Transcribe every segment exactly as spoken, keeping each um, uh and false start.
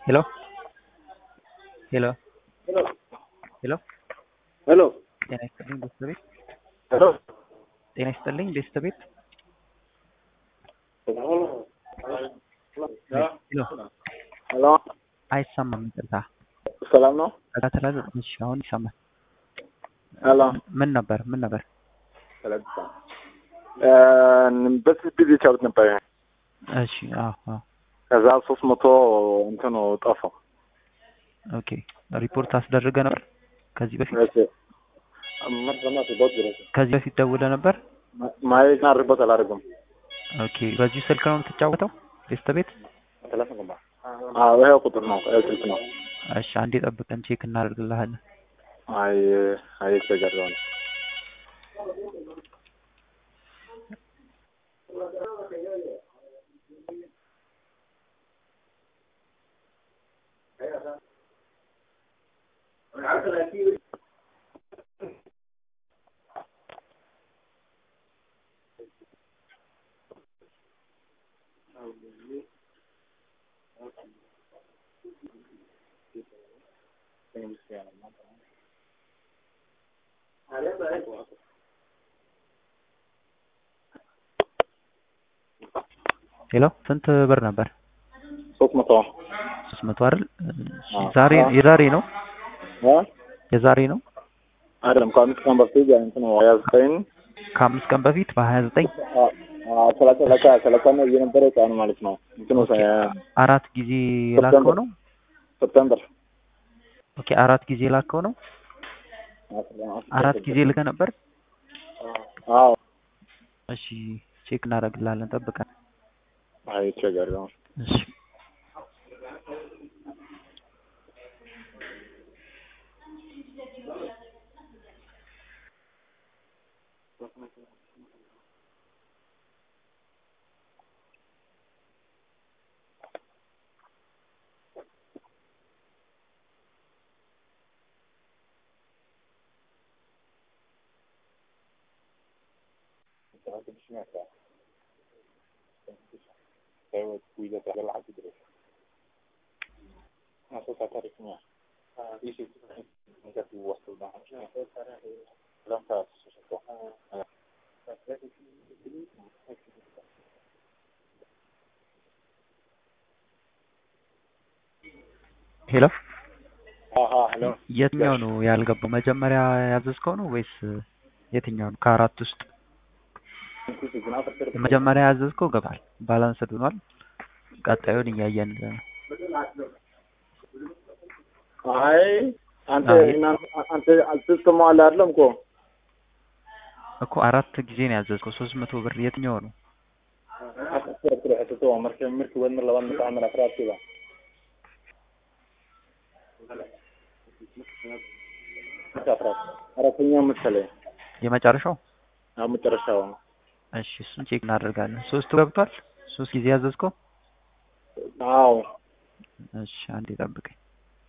Hello? Hello? Hello? ሄሎ ጤና ይስጥልኝ ደስታ ቤት። ሄሎ ጤና ይስጥልኝ ደስታ ቤት። ሄሎ ሄሎ አይሰማም። ይቅርታ ሰላም ነው? ተከታተላሉ። እሺ አሁን ይሰማል። ሄሎ ምን ነበር ምን ነበር? እ በስ ቢዚ ቻርት ነበር። እሺ አዎ አዎ ከዛ ሶስት መቶ እንትን ነው ጠፋው። ኦኬ ሪፖርት አስደርገ ነበር ከዚህ በፊት እሺ አመር ዘማት ዶት ድረስ ከዚህ በፊት ደውለ ነበር። ማየት አርበት አላደርግም። ኦኬ በዚህ ስልክ ነው የምትጫወተው ደስታ ቤት? አዎ ይሄ ቁጥር ነው ስልክ ነው። እሺ አንዴ ጠብቀን ቼክ እናደርግልሃለን። አይ አይ ተገርቷል። ሄሎ ስንት ብር ነበር? ሶስት መቶ ሶስት መቶ አይደል? ዛሬ የዛሬ ነው እ የዛሬ ነው አይደለም ከአምስት ቀን በፊት እንትን ነው ሀያ ዘጠኝ ከአምስት ቀን በፊት በሀያ ዘጠኝ ሰላሳ ሰላሳ ሰላሳ ነው የነበረው ቀን ማለት ነው። እንትኑ አራት ጊዜ ላከው ነው ሰፕተምበር። ኦኬ አራት ጊዜ ላከው ነው። አራት ጊዜ ልከ ነበር። አዎ እሺ ቼክ እናደርግልሃለን ጠብቀን። አይ ቸገር ነው። እሺ ሄሎ አሃ ሄሎ የትኛው ነው ያልገባው? መጀመሪያ ያዘዝከው ነው ወይስ የትኛው ነው? ከአራት ውስጥ መጀመሪያ ያዘዝከው ገባል፣ ባላንስ ሆኗል። ቀጣዩን እያየን አይ አንተ አንተ አልተሰማው አይደለም እኮ እኮ አራት ጊዜ ነው ያዘዝከው ሶስት መቶ ብር የትኛው ነው? አራተኛው መሰለኝ የመጨረሻው? አዎ መጨረሻው። እሺ እሱን ቼክ እናደርጋለን። ሶስቱ ገብቷል? ሶስት ጊዜ ያዘዝከው? አዎ እሺ አንዴ ጠብቀኝ።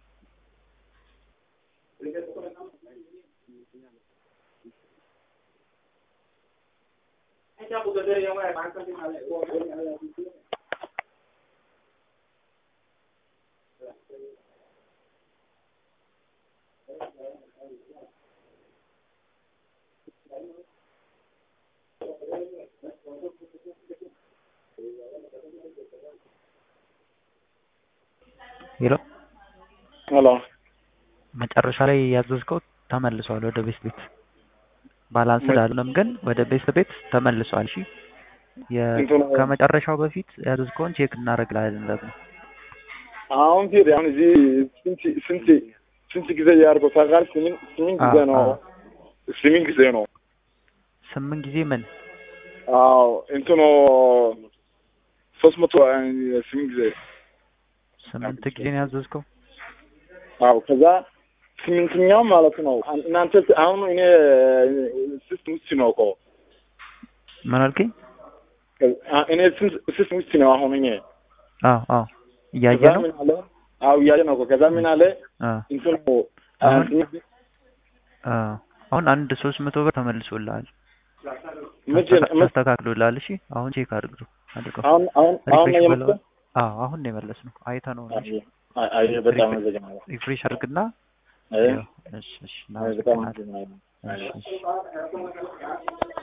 ሄሎ ሄሎ መጨረሻ ላይ ያዘዝከው ተመልሷል ወደ ቤት ቤት ባላንስ አይደለም ግን ወደ ቤት ቤት ተመልሷል። እሺ ከመጨረሻው በፊት ያዘዝከውን ቼክ እናደርግላለን ደግሞ። አሁን ፊር አሁን እዚህ ስንት ስንት ስንት ጊዜ ያርገው ታጋል? ስምንት ስምንት ጊዜ ነው ስምንት ጊዜ ነው ስምንት ጊዜ ምን? አዎ እንትኑ ሶስት መቶ ስምንት ጊዜ ስምንት ጊዜ ነው ያዘዝከው? አዎ ከዛ ስምንተኛው ማለት ነው። እናንተ አሁን እኔ ሲስተም ውስጥ ነው እኮ ምን አልከኝ? እኔ ሲስተም ውስጥ ነው አሁን እኔ አዎ አዎ እያየ ነው። አዎ እያየ ነው። ከዛ ምን አለ እንትኑ አሁን አንድ ሶስት መቶ ብር ተመልሶልሃል። መቼ ተስተካክሎልሃል? እሺ አሁን ቼክ አድርገው አድርገው። አሁን አሁን አሁን ነው የመለሰው? አዎ አሁን ነው የመለስነው። አይተነው ነው። አይ በጣም አመሰግናለሁ። ሪፍሬሽ አድርግና አይ እሺ እሺ በጣም አመሰግናለሁ። እሺ